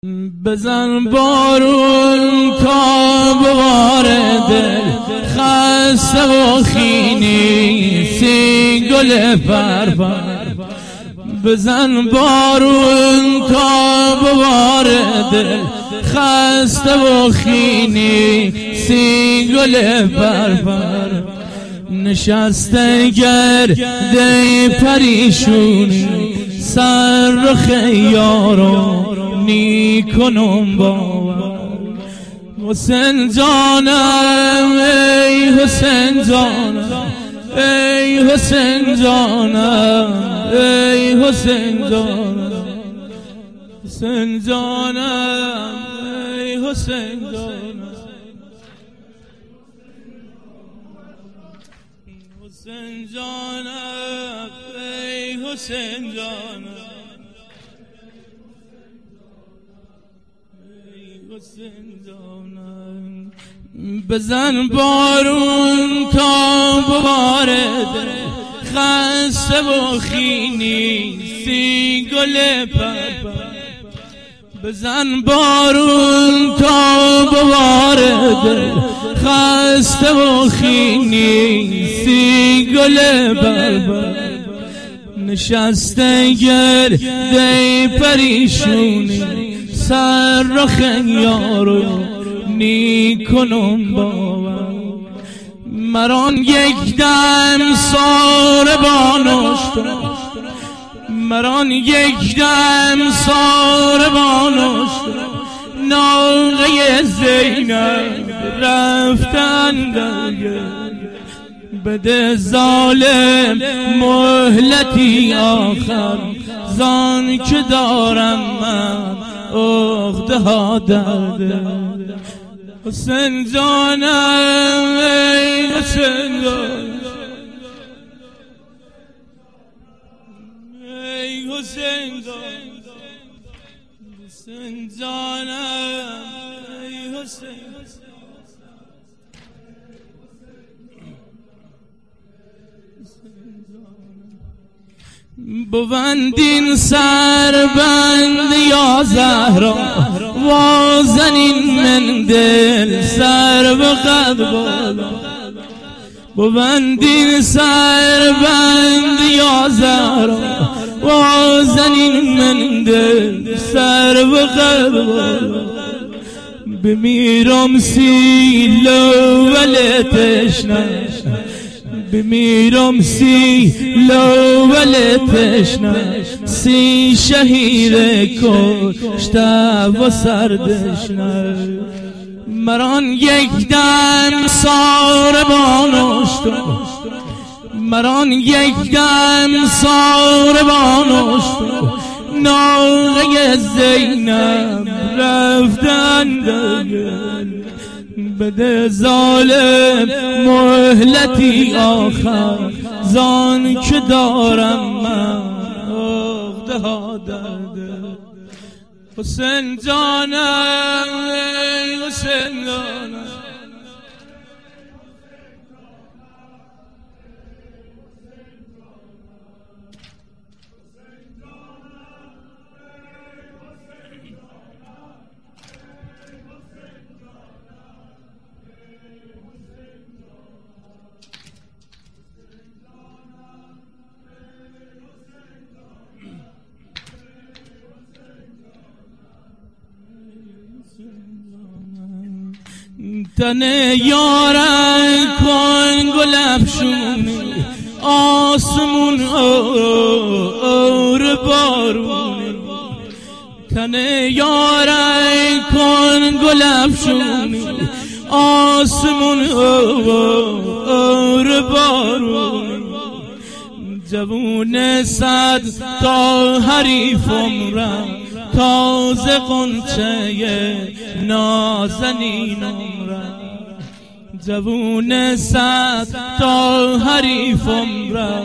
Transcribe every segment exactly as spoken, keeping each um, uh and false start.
بزن بارون تا بوار دل خسته و خینی سی گل پرپر. بزن بارون تا بوار دل خسته و خینی سی گل پرپر. نشسته گرده پریشونی سر رخ یارو نی کنم باور. حسین جانم ای حسین جانم ای حسین جانم ای حسین جانم حسین جانم ای حسین جانم حسین جانم ای حسین جانم بزن بارون تا بوار دل خسته و خینی سی گل پرپر. بزن بارون تا بوار دل خسته و خینی سی گل پرپر. نشسته گرده پریشونی سر رخ یارو نی کنم باور. مران یک دم ساربانشت مران یک دم ساربانشت ناغه زینب رفتن درگه. بده ظالم مهلتی آخر زان که دارم من عقده ها درده. حسین جانم ای حسین جانم ای حسین جانم حسین جانم ای حسین. بوندین سر بند یا زهرا وازنین من دل سر بقد بالا. بوندین سر بند یا زهرا وازنین من دل سر بقد بالا. بمیرم سی لول تشنه بمیرم سی لول تشنه سی شهید کشته و سردشنه. مران یک دم ساربانشت مران یک دم ساربانشت ناغه زینب رفتن درگل. بده ظالم مهلتی آخر زان که دارم من عقده ها درده. حسین جانم ای حسین جانم تن یارن کن گل افشونی آسمون اور بارونی. تن یارن کن گل افشونی آسمون اور بارونی. جوون صد تا حریفم رم تازه قنچه نازنینم رم. جوون صد تا حریفم رم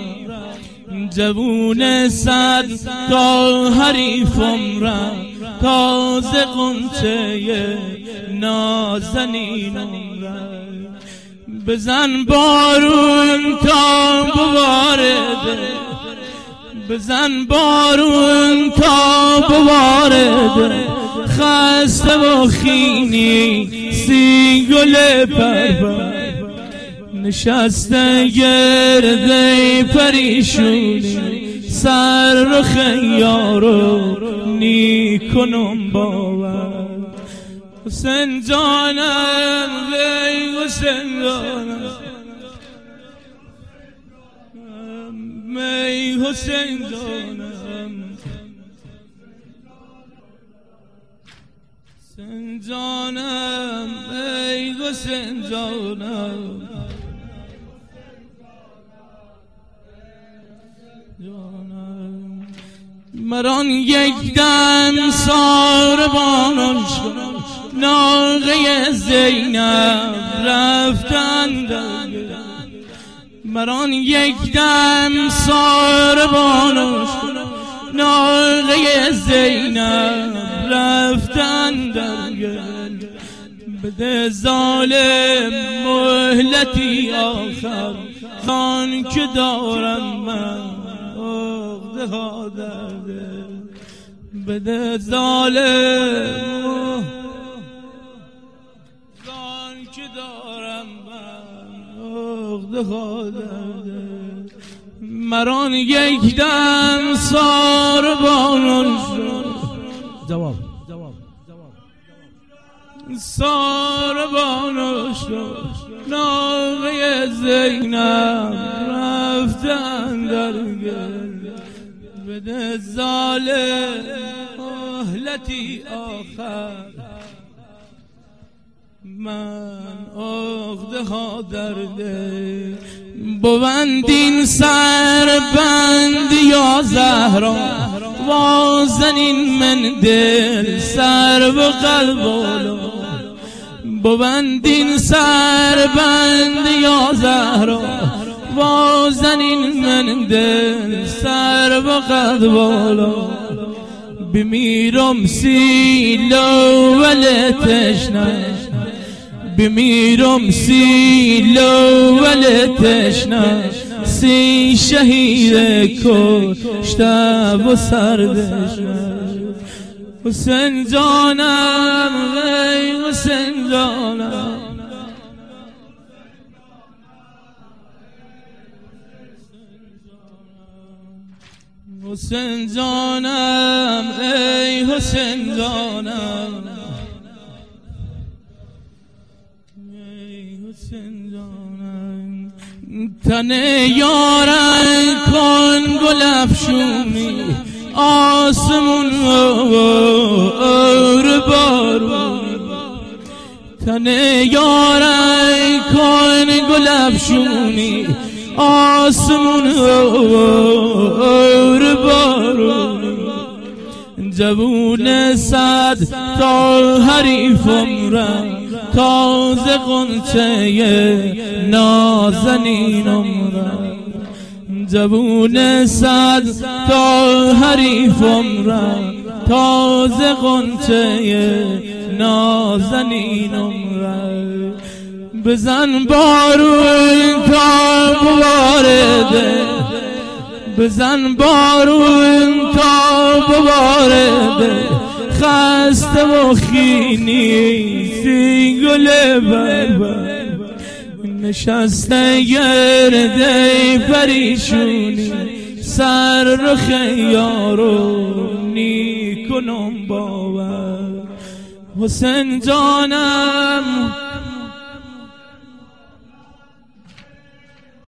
جوون صد تا حریفم رم تازه قنچه نازنینم رم. بزن بارون تا بوار دل بزن بارون تا بوار دل خسته و خینی سی گل پربر نشسته گرده پریشونی سر رخ یارو نی کنم باور حسین جانم وی حسین جانم می حسین جانم حسین جانم ای حسین جانم مران یک دم ساربانان شد ناقه زینب رفتند مران یک دم ساربانان شد ناقه زینب رفتند بده ظالم مهلتی آخر خان که دارم من عقده ها در دل بده ظالم خان که دارم من عقده ها در دل مران یک دم ساربانان شد جواب ساربانان شد ناقه زینب رفتن در گل بده ظالم مهلتی آخر من عقده ها در دل بوندین سر بند یا زهرا وازنین من دل سر و قلب اولو بوندین سر بند یا زهرا وازنین من دل سر و قلب اولو بمیرم سیلو ولی تشنه بمیرم سیلو ولی تشنه سی شهید کشته و سردشنه حسین جانم وی حسین جانم حسین جانم ای حسین جانم ای حسین جانم تن یارن کن گل افشونی آسمون اور بارونی تن یارن کن گل افشونی آسمون اور بارونی جوون صد تا حریفم رنگ تازه غنچه نازنینم رنگ جوون صد تا حریفم رنگ تازه غنچه نازنینم رنگ بزن بارون تا بوارده بزن بارون تا بوارده خسته و خینی سی گل بربر نشسته گرده پریشونی سر رخ یارو نی کنم باور حسین جانم